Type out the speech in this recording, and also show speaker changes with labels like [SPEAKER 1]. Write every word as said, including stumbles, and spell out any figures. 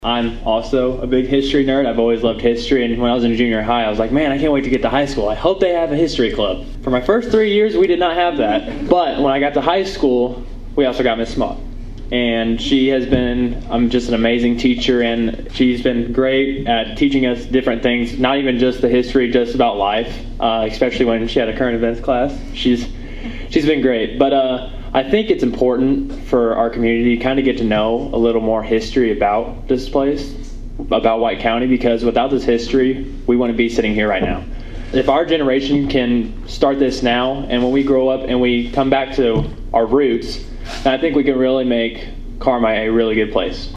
[SPEAKER 1] I'm also a big history nerd. I've always loved history, and when I was in junior high, I was like, man, I can't wait to get to high school. I hope they have a history club. For my first three years, we did not have that. But when I got to high school, we also got Miss Smock. And she has been, I'm just an amazing teacher, and she's been great at teaching us different things, not even just the history, just about life, uh, especially when she had a current events class. She's she's been great. But uh, I think it's important for our community to kind of get to know a little more history about this place, about White County, because without this history, we wouldn't be sitting here right now. If our generation can start this now, and when we grow up and we come back to our roots, I think we can really make Carmi a really good place.